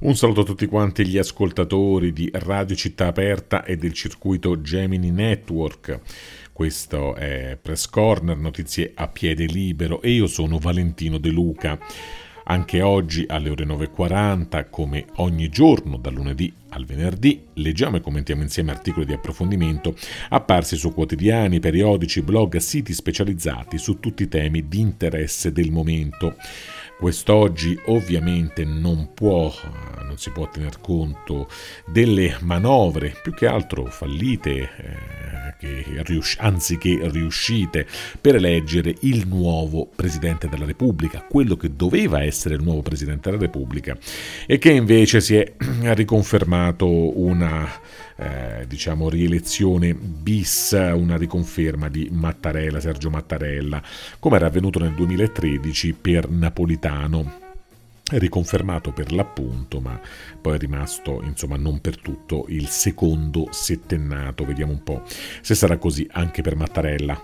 Un saluto a tutti quanti gli ascoltatori di Radio Città Aperta e del circuito Gemini Network. Questo è Press Corner, notizie a piede libero e io sono Valentino De Luca. Anche oggi alle ore 9.40, come ogni giorno, dal lunedì al venerdì, leggiamo e commentiamo insieme articoli di approfondimento apparsi su quotidiani, periodici, blog, siti specializzati su tutti i temi di interesse del momento. Quest'oggi ovviamente non si può tener conto delle manovre, più che altro fallite, anziché riuscite, per eleggere il nuovo Presidente della Repubblica, quello che doveva essere il nuovo Presidente della Repubblica e che invece si è riconfermato una rielezione bis, una riconferma di Sergio Mattarella, come era avvenuto nel 2013 per Napolitano, riconfermato per l'appunto, ma poi è rimasto non per tutto il secondo settennato. Vediamo un po' se sarà così anche per Mattarella.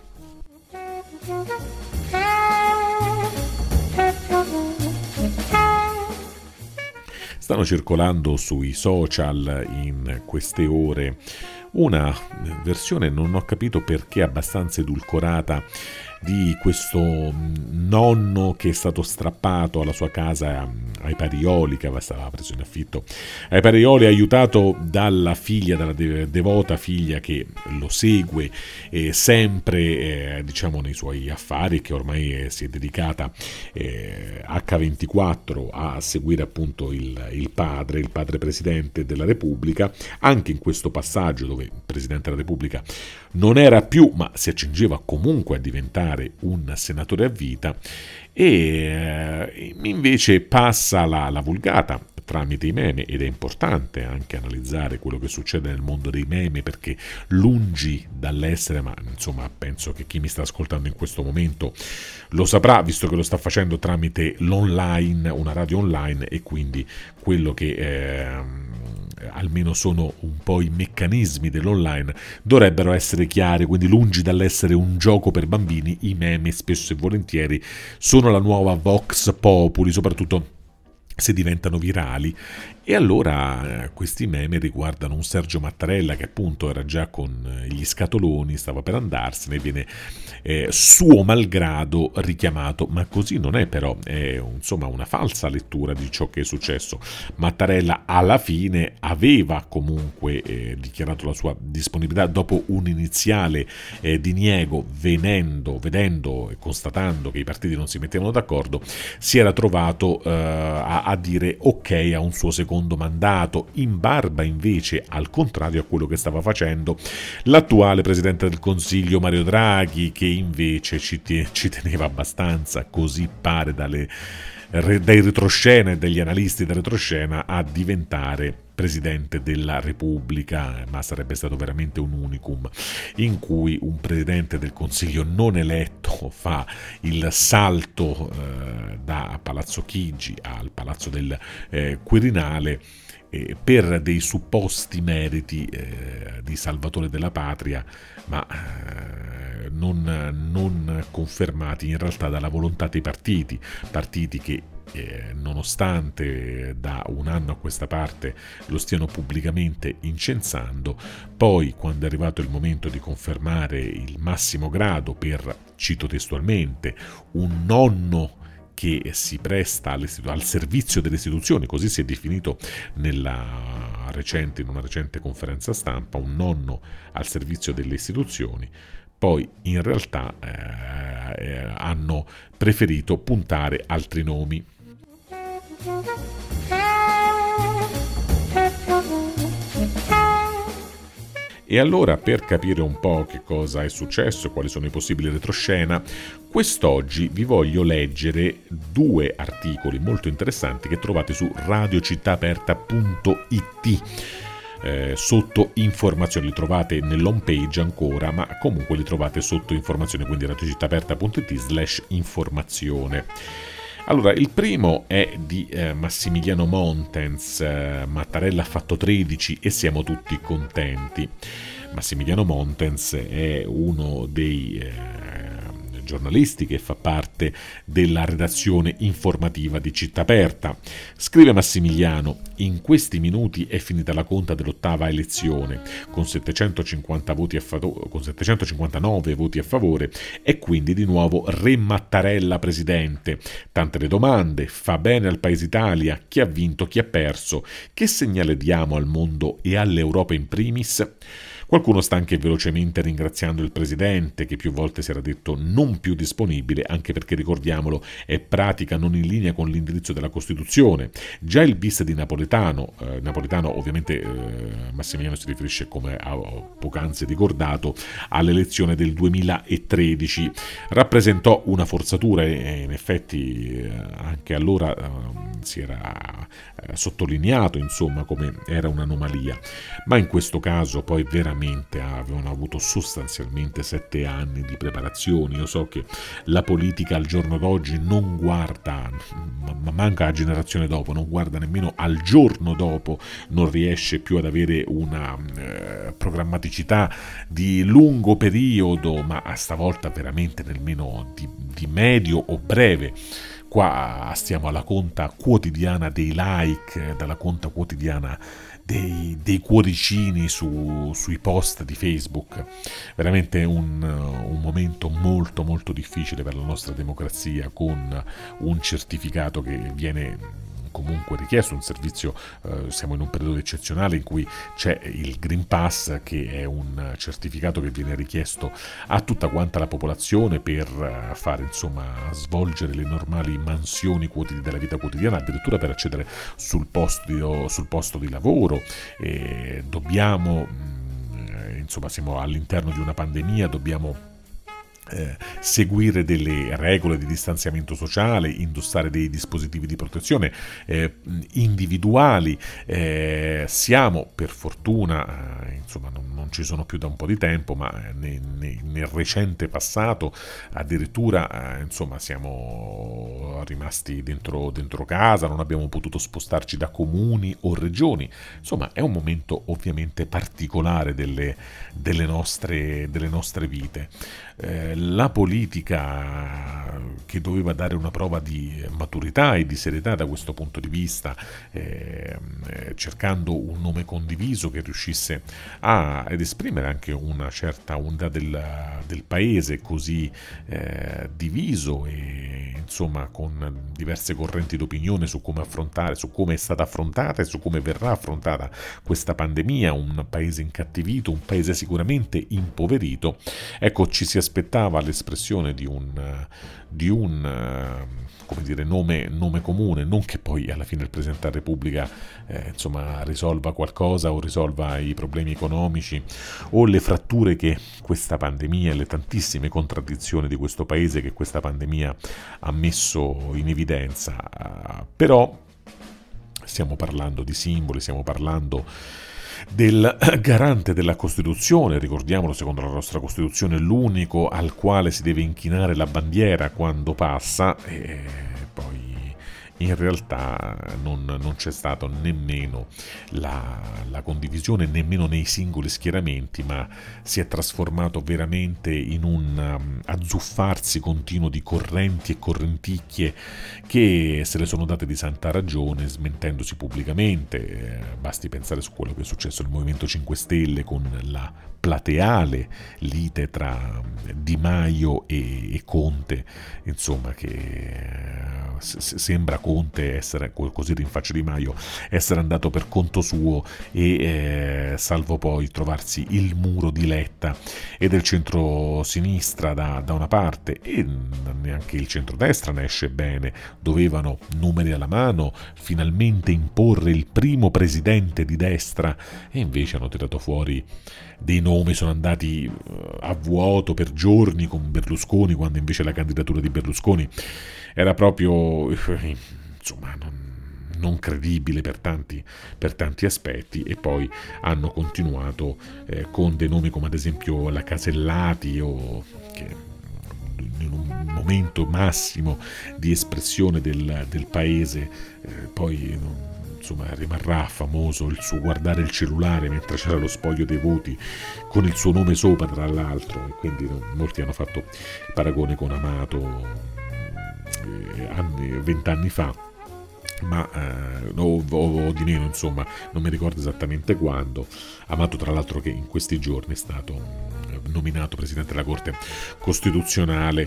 Stanno circolando sui social in queste ore una versione, non ho capito perché, abbastanza edulcorata, di questo nonno che è stato strappato alla sua casa ai Parioli, che stava preso in affitto ai Parioli, aiutato dalla figlia, dalla devota figlia che lo segue sempre nei suoi affari, che ormai si è dedicata H24 a seguire appunto il padre Presidente della Repubblica, anche in questo passaggio dove il Presidente della Repubblica non era più, ma si accingeva comunque a diventare un senatore a vita, e invece passa la vulgata tramite i meme, ed è importante anche analizzare quello che succede nel mondo dei meme, perché lungi dall'essere, ma penso che chi mi sta ascoltando in questo momento lo saprà, visto che lo sta facendo tramite l'online, una radio online, e quindi quello che almeno sono un po' i meccanismi dell'online dovrebbero essere chiari. Quindi, lungi dall'essere un gioco per bambini, i meme spesso e volentieri sono la nuova Vox Populi, soprattutto se diventano virali. E allora questi meme riguardano un Sergio Mattarella che appunto era già con gli scatoloni, stava per andarsene, viene suo malgrado richiamato, ma così non è, però è una falsa lettura di ciò che è successo. Mattarella alla fine aveva comunque dichiarato la sua disponibilità dopo un iniziale diniego, vedendo e constatando che i partiti non si mettevano d'accordo, si era trovato a dire ok a un suo secondo mandato, in barba invece al contrario a quello che stava facendo l'attuale Presidente del Consiglio Mario Draghi, che invece ci teneva abbastanza, così pare dai retroscena e dagli analisti da retroscena, a diventare Presidente della Repubblica. Ma sarebbe stato veramente un unicum in cui un Presidente del Consiglio non eletto fa il salto da Palazzo Chigi al Palazzo del Quirinale per dei supposti meriti di salvatore della patria, ma non confermati in realtà dalla volontà dei partiti che nonostante da un anno a questa parte lo stiano pubblicamente incensando, poi quando è arrivato il momento di confermare il massimo grado per, cito testualmente, un nonno che si presta al servizio delle istituzioni, così si è definito in una recente conferenza stampa, un nonno al servizio delle istituzioni, poi in realtà hanno preferito puntare altri nomi. E allora, per capire un po' che cosa è successo, quali sono i possibili retroscena, quest'oggi vi voglio leggere due articoli molto interessanti che trovate su radiocittaaperta.it. Sotto informazioni, li trovate nell'home page ancora, ma comunque li trovate sotto informazioni, quindi radiocittaaperta.it/informazione. Allora, il primo è di Massimiliano Montens. Mattarella ha fatto 13 e siamo tutti contenti. Massimiliano Montens è uno dei giornalistiche e fa parte della redazione informativa di Città Aperta. Scrive Massimiliano: in questi minuti è finita la conta dell'8ª elezione, con 759 voti a favore, e quindi di nuovo Re Mattarella presidente. Tante le domande: fa bene al Paese Italia? Chi ha vinto, chi ha perso? Che segnale diamo al mondo e all'Europa in primis? Qualcuno sta anche velocemente ringraziando il presidente, che più volte si era detto non più disponibile, anche perché, ricordiamolo, è pratica non in linea con l'indirizzo della Costituzione. Già il bis di Napolitano ovviamente Massimiliano si riferisce, come ho poc'anzi ricordato, all'elezione del 2013, rappresentò una forzatura e in effetti anche allora si era sottolineato insomma come era un'anomalia, ma in questo caso poi veramente avevano avuto sostanzialmente 7 anni di preparazioni. Io so che la politica al giorno d'oggi non guarda, ma manca la generazione dopo, non guarda nemmeno al giorno dopo, non riesce più ad avere una programmaticità di lungo periodo, ma stavolta veramente nemmeno di medio o breve. Qua stiamo alla conta quotidiana dei like, dalla conta quotidiana dei cuoricini sui post di Facebook. Veramente un momento molto molto difficile per la nostra democrazia, con un certificato che viene comunque richiesto, un servizio, siamo in un periodo eccezionale in cui c'è il Green Pass, che è un certificato che viene richiesto a tutta quanta la popolazione per fare svolgere le normali mansioni della vita quotidiana, addirittura per accedere sul posto di lavoro. Siamo all'interno di una pandemia, dobbiamo seguire delle regole di distanziamento sociale, indossare dei dispositivi di protezione individuali. Siamo per fortuna non ci sono più da un po' di tempo, ma nel recente passato addirittura siamo rimasti dentro casa, non abbiamo potuto spostarci da comuni o regioni. Insomma, è un momento ovviamente particolare delle nostre vite. La politica, che doveva dare una prova di maturità e di serietà da questo punto di vista, cercando un nome condiviso che riuscisse ad esprimere anche una certa onda del paese così diviso e con diverse correnti d'opinione su come è stata affrontata e su come verrà affrontata questa pandemia, un paese incattivito, un paese sicuramente impoverito. Ecco, ci si aspettava l'espressione di un nome comune, non che poi alla fine il Presidente della Repubblica risolva qualcosa o risolva i problemi economici o le fratture che questa pandemia e le tantissime contraddizioni di questo paese che questa pandemia ha messo in evidenza, però stiamo parlando di simboli, stiamo parlando del garante della Costituzione, ricordiamolo, secondo la nostra Costituzione l'unico al quale si deve inchinare la bandiera quando passa, e poi in realtà non c'è stato nemmeno la condivisione, nemmeno nei singoli schieramenti, ma si è trasformato veramente in un azzuffarsi continuo di correnti e correnticchie che se le sono date di santa ragione, smentendosi pubblicamente. Basti pensare su quello che è successo nel Movimento 5 Stelle con la plateale lite tra Di Maio e Conte, che sembra Conte essere, così rinfaccia Di Maio, essere andato per conto suo e salvo poi trovarsi il muro di Letta e del centro-sinistra da una parte, e neanche il centrodestra ne esce bene. Dovevano, numeri alla mano, finalmente imporre il primo presidente di destra e invece hanno tirato fuori dei nomi, sono andati a vuoto per giorni con Berlusconi, quando invece la candidatura di Berlusconi era proprio non credibile per tanti aspetti, e poi hanno continuato con dei nomi come ad esempio la Casellati, che in un momento massimo di espressione del paese poi insomma rimarrà famoso il suo guardare il cellulare mentre c'era lo spoglio dei voti con il suo nome sopra, tra l'altro, e quindi molti hanno fatto il paragone con Amato 20 anni fa, ma o di meno, insomma, non mi ricordo esattamente quando. Amato, tra l'altro, che in questi giorni è stato nominato Presidente della Corte Costituzionale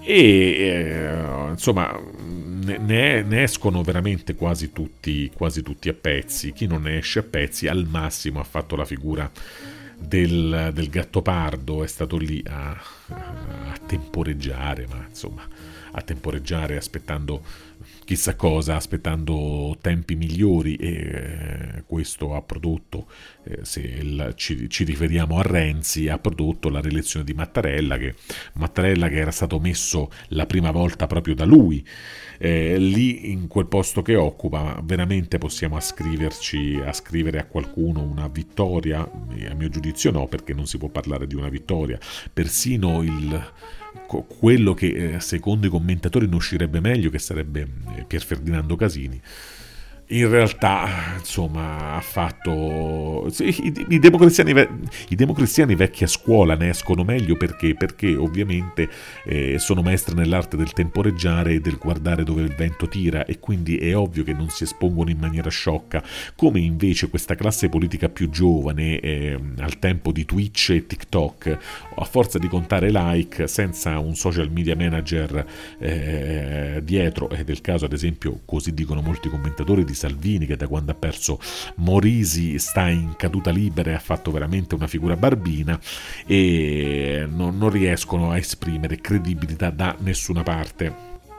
e insomma ne escono veramente quasi tutti a pezzi. Chi non ne esce a pezzi al massimo ha fatto la figura del Gattopardo, è stato lì a temporeggiare, ma insomma a temporeggiare aspettando chissà cosa, aspettando tempi migliori, e questo ha prodotto, se ci riferiamo a Renzi, ha prodotto la rielezione di Mattarella che era stato messo la prima volta proprio da lui, lì in quel posto che occupa. Veramente possiamo ascrivere a qualcuno una vittoria? A mio giudizio no, perché non si può parlare di una vittoria. Persino quello che secondo i commentatori ne uscirebbe meglio, che sarebbe Pier Ferdinando Casini, in realtà insomma ha fatto i democristiani vecchia scuola ne escono meglio, perché ovviamente sono maestri nell'arte del temporeggiare e del guardare dove il vento tira, e quindi è ovvio che non si espongono in maniera sciocca, come invece questa classe politica più giovane al tempo di Twitch e TikTok, a forza di contare like senza un social media manager dietro. Ed è il caso, ad esempio, così dicono molti commentatori, di Salvini, che da quando ha perso Morisi sta in caduta libera e ha fatto veramente una figura barbina, e non riescono a esprimere credibilità da nessuna parte.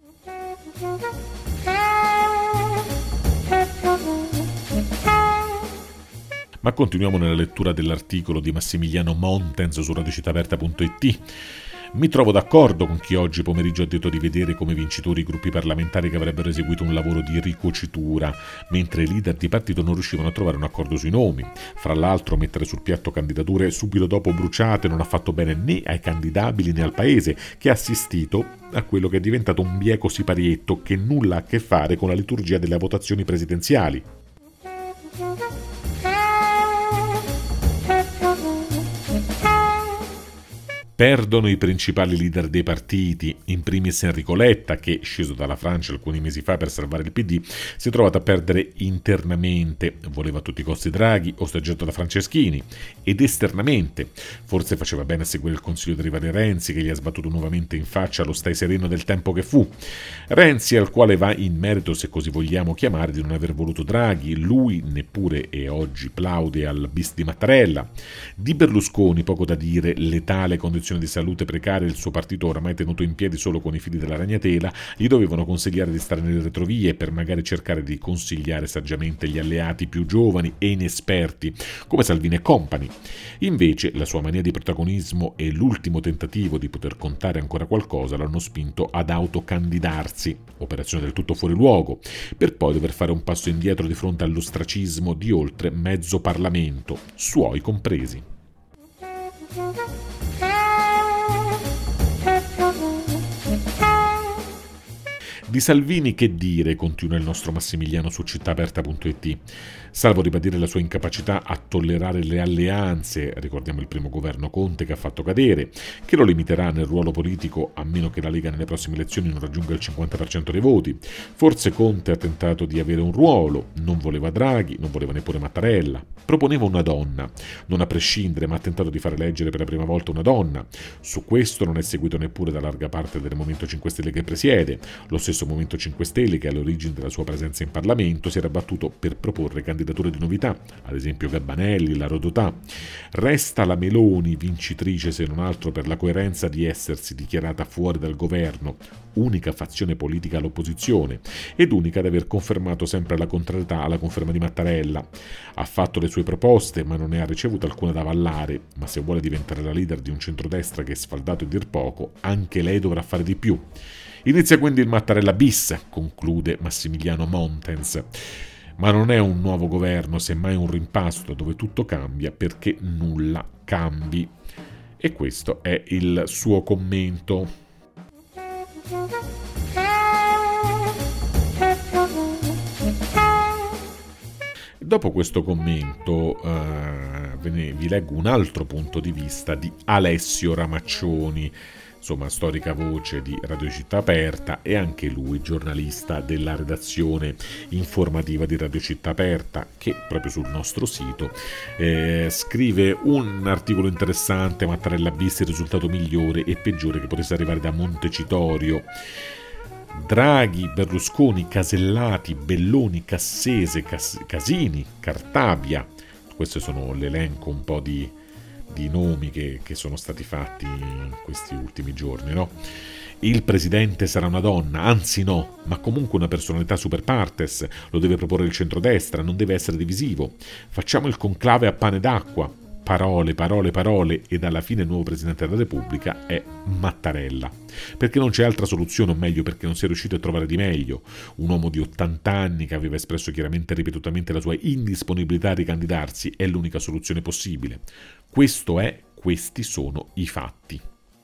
Ma continuiamo nella lettura dell'articolo di Massimiliano Montens su radioCittAperta.it. Mi trovo d'accordo con chi oggi pomeriggio ha detto di vedere come vincitori i gruppi parlamentari che avrebbero eseguito un lavoro di ricucitura, mentre i leader di partito non riuscivano a trovare un accordo sui nomi. Fra l'altro, mettere sul piatto candidature subito dopo bruciate non ha fatto bene né ai candidabili né al paese, che ha assistito a quello che è diventato un bieco siparietto che nulla ha a che fare con la liturgia delle votazioni presidenziali. Perdono i principali leader dei partiti, in primis Enrico Letta, che, sceso dalla Francia alcuni mesi fa per salvare il PD, si è trovato a perdere internamente, voleva a tutti i costi Draghi, osteggiato da Franceschini, ed esternamente, forse faceva bene a seguire il consiglio di rivale Renzi, che gli ha sbattuto nuovamente in faccia lo stai sereno del tempo che fu. Renzi, al quale va in merito, se così vogliamo chiamare, di non aver voluto Draghi, lui neppure, e oggi plaude al bis di Mattarella. Di Berlusconi poco da dire, letale condizione di salute precaria, il suo partito oramai tenuto in piedi solo con i fili della ragnatela, gli dovevano consigliare di stare nelle retrovie per magari cercare di consigliare saggiamente gli alleati più giovani e inesperti come Salvini e compagni. Invece la sua mania di protagonismo e l'ultimo tentativo di poter contare ancora qualcosa l'hanno spinto ad autocandidarsi, operazione del tutto fuori luogo, per poi dover fare un passo indietro di fronte all'ostracismo di oltre mezzo Parlamento, suoi compresi. Di Salvini che dire, continua il nostro Massimiliano su cittàaperta.it, salvo ribadire la sua incapacità a tollerare le alleanze, ricordiamo il primo governo Conte che ha fatto cadere, che lo limiterà nel ruolo politico a meno che la Lega nelle prossime elezioni non raggiunga il 50% dei voti. Forse Conte ha tentato di avere un ruolo, non voleva Draghi, non voleva neppure Mattarella, proponeva una donna, non a prescindere, ma ha tentato di far eleggere per la prima volta una donna. Su questo non è seguito neppure da larga parte del Movimento 5 Stelle che presiede. Lo stesso Movimento 5 Stelle, che all'origine della sua presenza in Parlamento si era battuto per proporre candidature di novità, ad esempio Gabbanelli, la Rodotà. Resta la Meloni, vincitrice se non altro per la coerenza di essersi dichiarata fuori dal governo, unica fazione politica all'opposizione, ed unica ad aver confermato sempre la contrarietà alla conferma di Mattarella. Ha fatto le sue proposte, ma non ne ha ricevuta alcuna da avallare, ma se vuole diventare la leader di un centrodestra che è sfaldato e dir poco, anche lei dovrà fare di più. Inizia quindi il Mattarella bis, conclude Massimiliano Montens. Ma non è un nuovo governo, semmai un rimpasto dove tutto cambia perché nulla cambi. E questo è il suo commento. Dopo questo commento vi leggo un altro punto di vista di Alessio Ramaccioni, insomma storica voce di Radio Città Aperta e anche lui giornalista della redazione informativa di Radio Città Aperta, che proprio sul nostro sito scrive un articolo interessante: Mattarella bis, il risultato migliore e peggiore che potesse arrivare da Montecitorio. Draghi, Berlusconi, Casellati, Belloni, Cassese, Casini, Cartabia. Questo sono l'elenco un po' di nomi che sono stati fatti in questi ultimi giorni, no? Il presidente sarà una donna, anzi no, ma comunque una personalità super partes, lo deve proporre il centrodestra, non deve essere divisivo. Facciamo il conclave a pane d'acqua. Parole, parole, parole, ed alla fine il nuovo Presidente della Repubblica è Mattarella. Perché non c'è altra soluzione, o meglio perché non si è riuscito a trovare di meglio. Un uomo di 80 anni che aveva espresso chiaramente e ripetutamente la sua indisponibilità a ricandidarsi è l'unica soluzione possibile. Questi sono i fatti.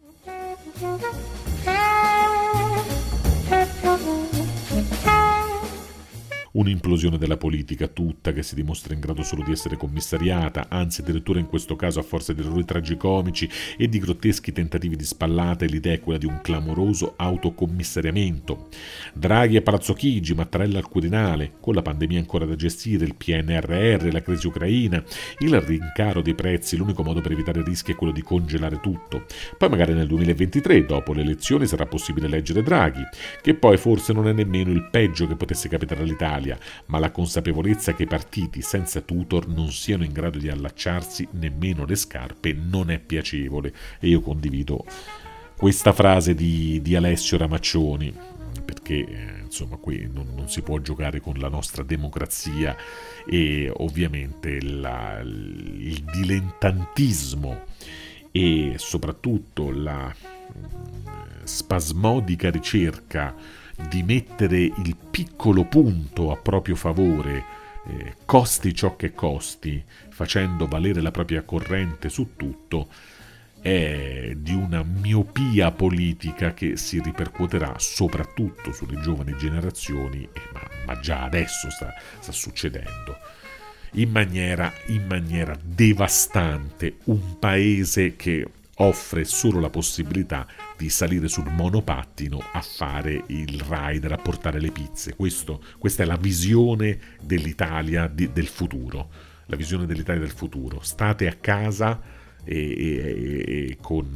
Un'implosione della politica tutta che si dimostra in grado solo di essere commissariata, anzi addirittura in questo caso a forza di errori tragicomici e di grotteschi tentativi di spallata, e l'idea è quella di un clamoroso autocommissariamento. Draghi a Palazzo Chigi, Mattarella al Quirinale, con la pandemia ancora da gestire, il PNRR, la crisi ucraina, il rincaro dei prezzi, l'unico modo per evitare rischi è quello di congelare tutto. Poi magari nel 2023, dopo le elezioni, sarà possibile eleggere Draghi, che poi forse non è nemmeno il peggio che potesse capitare all'Italia, ma la consapevolezza che i partiti senza tutor non siano in grado di allacciarsi nemmeno le scarpe non è piacevole, e io condivido questa frase di Alessio Ramaccioni, perché insomma qui non si può giocare con la nostra democrazia e ovviamente il dilettantismo e soprattutto la spasmodica ricerca di mettere il piccolo punto a proprio favore, costi ciò che costi, facendo valere la propria corrente su tutto, è di una miopia politica che si ripercuoterà soprattutto sulle giovani generazioni, ma già adesso sta succedendo, in maniera devastante. Un paese che offre solo la possibilità di salire sul monopattino a fare il rider, a portare le pizze. Questa è la visione dell'Italia del futuro. La visione dell'Italia del futuro. State a casa e con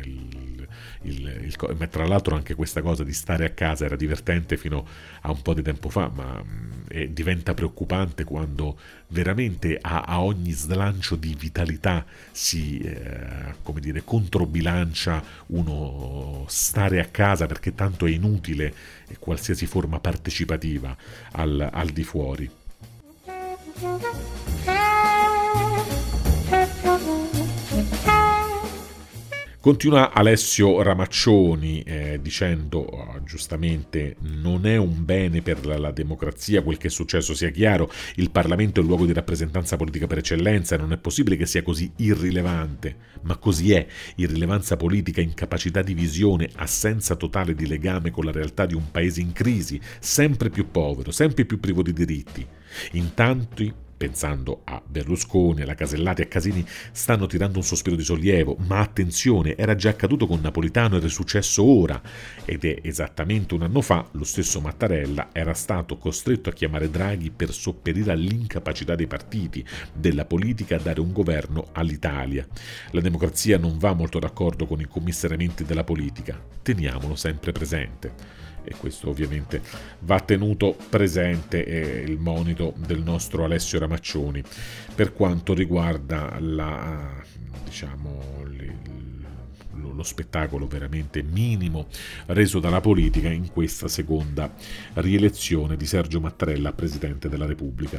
ma tra l'altro anche questa cosa di stare a casa era divertente fino a un po' di tempo fa, ma diventa preoccupante quando veramente a ogni slancio di vitalità si controbilancia uno stare a casa, perché tanto è inutile qualsiasi forma partecipativa al di fuori. Continua Alessio Ramaccioni dicendo giustamente: non è un bene per la democrazia quel che è successo, sia chiaro, il Parlamento è il luogo di rappresentanza politica per eccellenza e non è possibile che sia così irrilevante, ma così è: irrilevanza politica, incapacità di visione, assenza totale di legame con la realtà di un paese in crisi, sempre più povero, sempre più privo di diritti. Intanto, pensando a Berlusconi, alla Casellati e a Casini, stanno tirando un sospiro di sollievo, ma attenzione, era già accaduto con Napolitano ed è successo ora, ed è esattamente un anno fa lo stesso Mattarella era stato costretto a chiamare Draghi per sopperire all'incapacità dei partiti, della politica a dare un governo all'Italia. La democrazia non va molto d'accordo con i commissariamenti della politica, teniamolo sempre presente. E questo ovviamente va tenuto presente, il monito del nostro Alessio Ramaccioni per quanto riguarda lo spettacolo veramente minimo reso dalla politica in questa seconda rielezione di Sergio Mattarella a Presidente della Repubblica.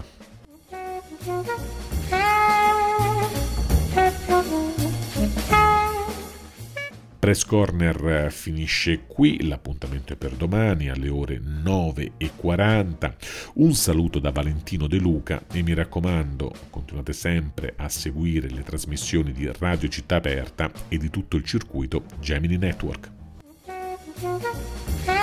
Press Corner finisce qui, l'appuntamento è per domani alle ore 9:40. Un saluto da Valentino De Luca e mi raccomando, continuate sempre a seguire le trasmissioni di Radio Città Aperta e di tutto il circuito Gemini Network.